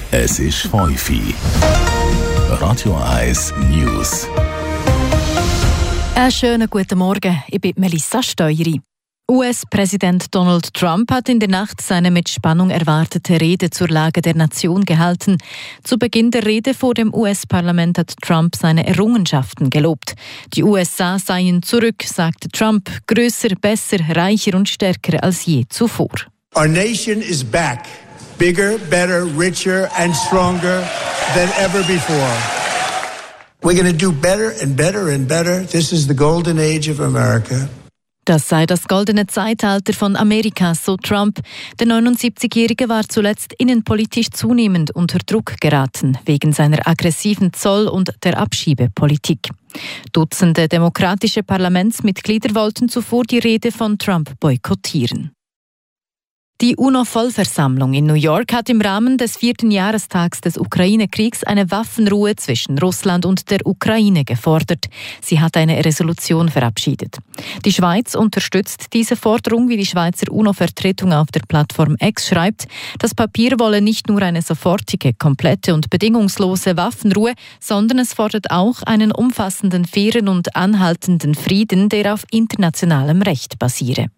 Es ist 5 Uhr. Radio 1 News. Einen schönen guten Morgen, ich bin Melissa Steueri. US-Präsident Donald Trump hat in der Nacht seine mit Spannung erwartete Rede zur Lage der Nation gehalten. Zu Beginn der Rede vor dem US-Parlament hat Trump seine Errungenschaften gelobt. Die USA seien zurück, sagte Trump, größer, besser, reicher und stärker als je zuvor. Our nation is back, bigger, better, richer and stronger than ever before. We're going to do better and better and better. This is the golden age of America. Das sei das goldene Zeitalter von Amerika, so Trump. Der 79-Jährige war zuletzt innenpolitisch zunehmend unter Druck geraten, wegen seiner aggressiven Zoll- und der Abschiebepolitik. Dutzende demokratische Parlamentsmitglieder wollten zuvor die Rede von Trump boykottieren. Die UNO-Vollversammlung in New York hat im Rahmen des 4. Jahrestags des Ukraine-Kriegs eine Waffenruhe zwischen Russland und der Ukraine gefordert. Sie hat eine Resolution verabschiedet. Die Schweiz unterstützt diese Forderung, wie die Schweizer UNO-Vertretung auf der Plattform X schreibt. Das Papier wolle nicht nur eine sofortige, komplette und bedingungslose Waffenruhe, sondern es fordert auch einen umfassenden, fairen und anhaltenden Frieden, der auf internationalem Recht basiere.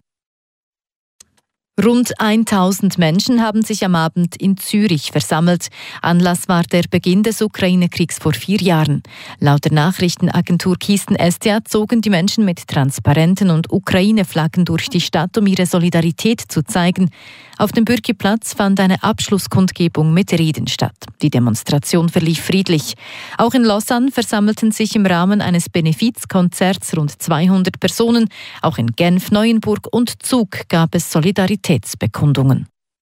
Rund 1000 Menschen haben sich am Abend in Zürich versammelt. Anlass war der Beginn des Ukraine-Kriegs vor 4 Jahren. Laut der Nachrichtenagentur Kisten-SDA zogen die Menschen mit Transparenten und Ukraine-Flaggen durch die Stadt, um ihre Solidarität zu zeigen. Auf dem Bürgiplatz fand eine Abschlusskundgebung mit Reden statt. Die Demonstration verlief friedlich. Auch in Lausanne versammelten sich im Rahmen eines Benefizkonzerts rund 200 Personen. Auch in Genf, Neuenburg und Zug gab es Solidaritätsbekundungen.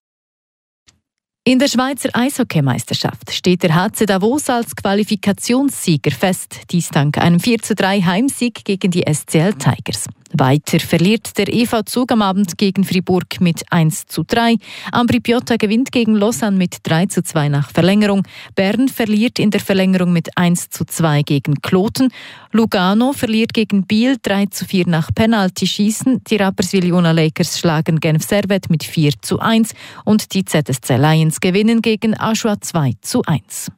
In der Schweizer Eishockeymeisterschaft steht der HC Davos als Qualifikationssieger fest, dies dank einem 4:3 Heimsieg gegen die SCL Tigers. Weiter verliert der EV Zug am Abend gegen Fribourg mit 1:3. Ambri Piotta gewinnt gegen Lausanne mit 3:2 nach Verlängerung. Bern verliert in der Verlängerung mit 1:2 gegen Kloten. Lugano verliert gegen Biel 3:4 nach Penaltyschießen. Die Rapperswil-Jona Lakers schlagen Genf Servette mit 4:1 und die ZSC Lions gewinnen gegen Aschua 2:1.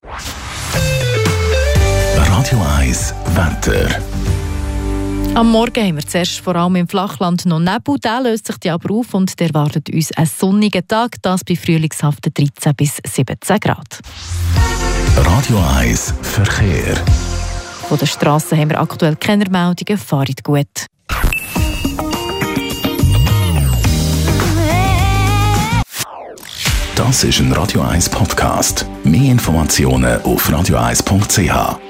Radio 1 Wetter. Am Morgen haben wir zuerst vor allem im Flachland noch Nebel, der löst sich aber auf und der erwartet uns einen sonnigen Tag, das bei frühlingshaften 13 bis 17 Grad. Radio 1 Verkehr. Von den Strassen haben wir aktuell keine Meldungen, fahrt gut. Das ist ein Radio 1 Podcast. Mehr Informationen auf radio1.ch.